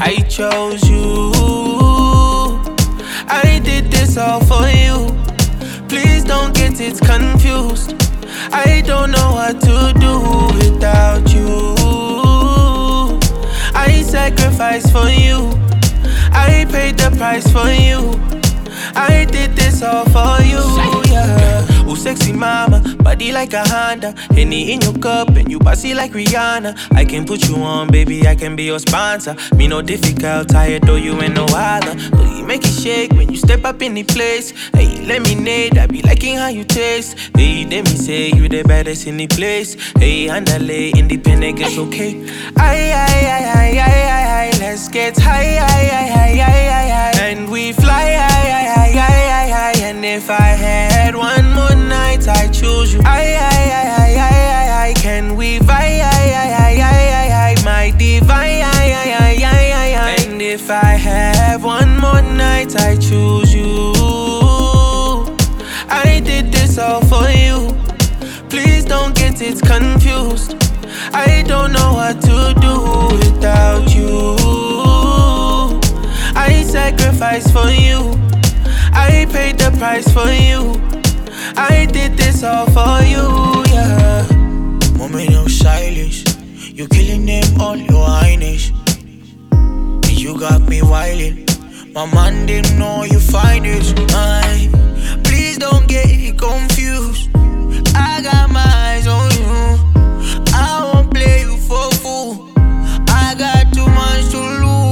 I chose you. I did this all for you. Please don't get it confused. I don't know what to do without you. I sacrificed for you. I paid the price for you. I did this all for you, yeah. Oh, sexy mama, body like a Honda. Henny in your cup and you bossy like Rihanna. I can put you on, baby, I can be your sponsor. Me no difficult, tired though you ain't no holler. But you make it shake when you step up in the place. Hey, lemonade, I be liking how you taste. Hey, let me say you the baddest in the place. Hey, andale, independent, get okay. Aye, let's get high, and we fly, and if I had one more night, I choose you. Can we vibe, my divine, and if I have one more night, I choose you. I did this all for you. Please don't get it confused. I don't know what to do without you. I sacrificed for you. I paid the price for you. I did this all for you, yeah. Moment of silence, you killing them all, your highness. You got me wildin'. My man didn't know you find this. Please don't get confused. I got my eyes on you. I won't play you for fool. I got too much to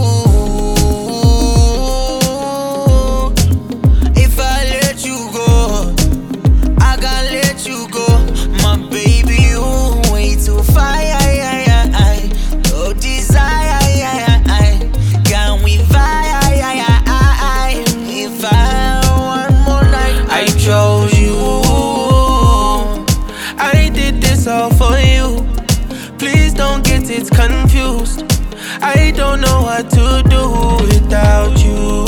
lose. If I let you go, I gotta let you go. My baby, you way too fine. No desire. Can we vibe? If I one more night, I chose you. I did this all for you. Please don't get it confused. I don't know what to do without you.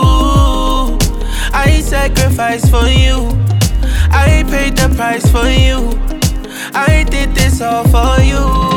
I sacrificed for you. I paid the price for you. I did this all for you.